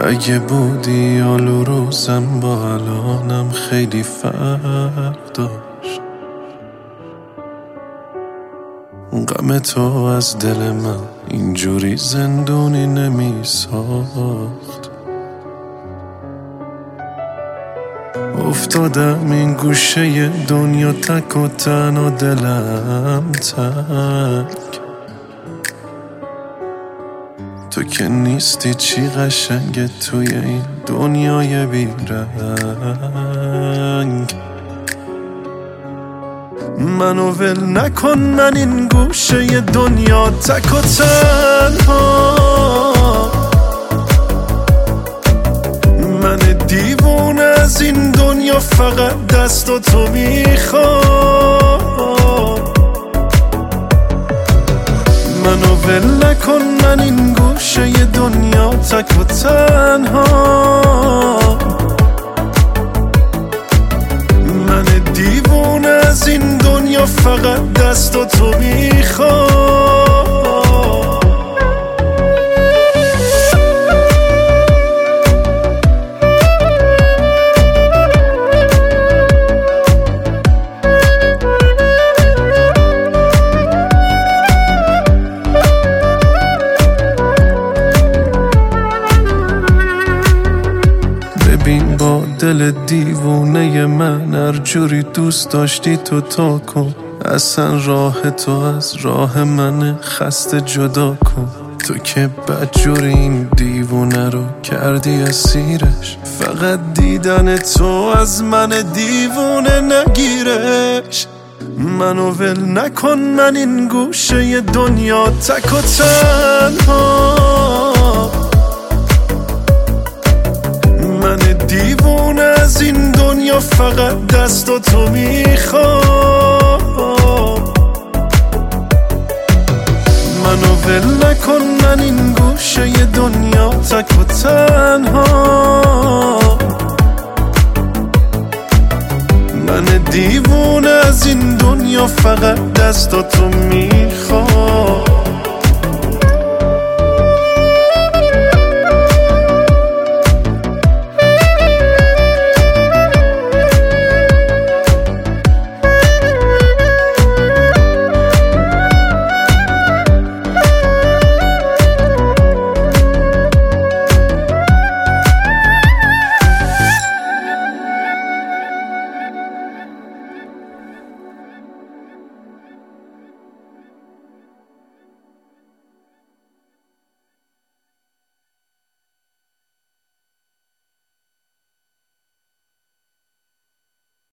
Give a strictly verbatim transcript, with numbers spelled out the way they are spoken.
اگه بودی آلو روزم با الانم خیلی فرق داشت. غم تو از دل من اینجوری زندونی نمی ساخت. افتادم این گوشه دنیا تک و تنها دلم تک. تو که نیستی چی قشنگه توی این دنیای بیرنگ. منو ول نکن، من این گوشه دنیا تک و تنها. من دیوونه از این دنیا فقط دست و تو میخوام. منو ول نکن، من این گوشه دنیا تک و تنها. من دیوونه از این دنیا فقط دست و تو میخوام. ببین با دل دیوونه من هر جوری دوست داشتی تو تا کن. اصلا راه تو از راه من خسته جدا کن. تو که بدجوری این دیوونه رو کردی اسیرش. فقط دیدن تو از من دیوونه نگیرش. منو ول نکن، من این گوشه دنیا تک و تنها. من دیوونه از این دنیا فقط دست و تو میخوام. منو ول نکن، من این گوشه دنیا تک و تنها. من دیوونه از این دنیا فقط دست و تو میخوام.